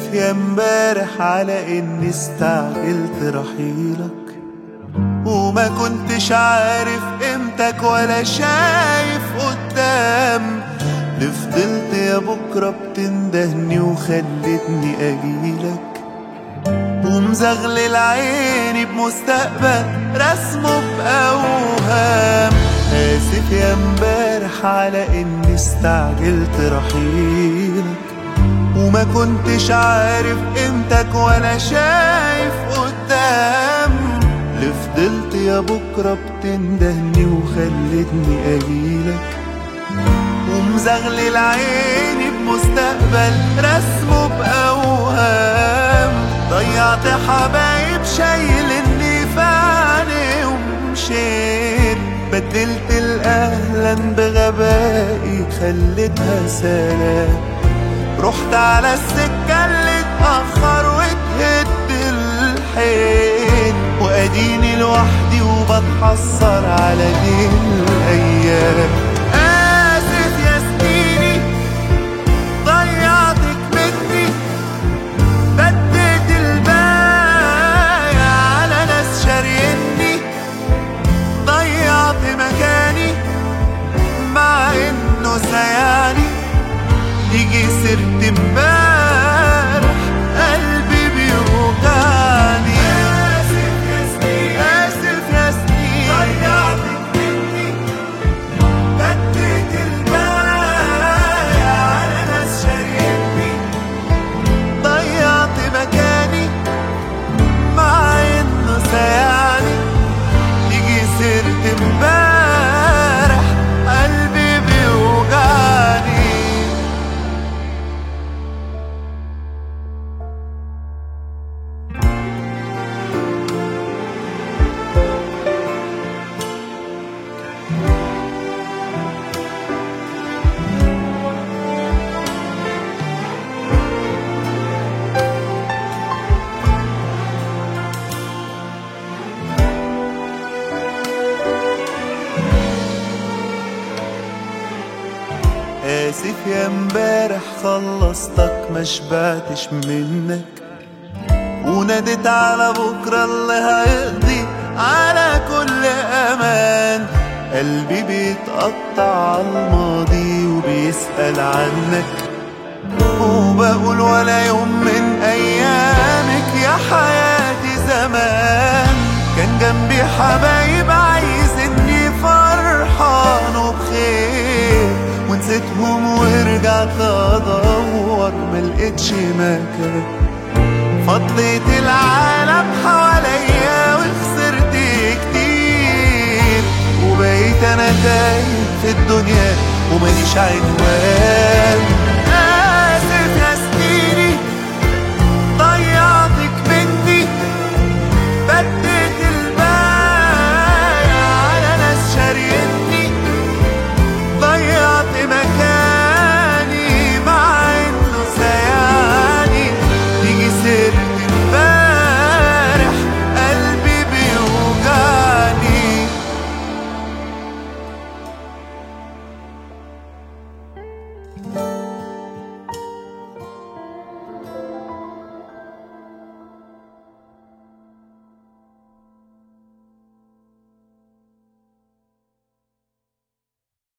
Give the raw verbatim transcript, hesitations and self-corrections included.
آسف يا امبارح على اني استعجلت رحيلك، وما كنتش عارف قيمتك ولا شايف قدام. اللي فضلت يا بكرة بتندهني وخلتني اجيلك، ومزغلل عيني بمستقبل رسمه بأوهام. آسف يا امبارح على اني استعجلت رحيلك، وما كنتش عارف قيمتك ولا شايف قدام. اللي فضلت يا بكرة بتندهني وخلتني اجيلك، ومزغلل عيني بمستقبل رسمه بأوهام. ضيعت حبايب شايلني في عيني ومشيت، بدلت الأهلا بغبائي خليتها سلام. رحت على السكة اللي اتأخر وتهد الحيط، وأديني لوحدي وبتحسر على دي الأيام. آسف يا سنيني ضيعتك مني، بديت البايع على ناس شاريني. ضيعت مكاني مع انه سيعني، تيجي سيرت امبارح قلبي بيوجعني. آسف يا سنين آسف يا سنين ضيعتك مني، بديت البايع على ناس شاريني. ضيعت مكاني مع انه سيعني، تيجي سيرت امبارح قلبي بيوجعني. آسف يا امبارح خلصتك ما شبعتش منك، وناديت على بكرة اللي هيقضي على كل أمان. قلبي بيتقطع على الماضي وبيسأل عنك، وبقول ولا يوم من أيامك يا حياتي زمان. كان جنبي حبايب عايزني فرحان وبخير، ونسيتهم ورجعت ادور ملقتش مكان. فضيت العالم حواليا وخسرت كتير، وبقيت انا تايه في الدنيا وماليش عنوان.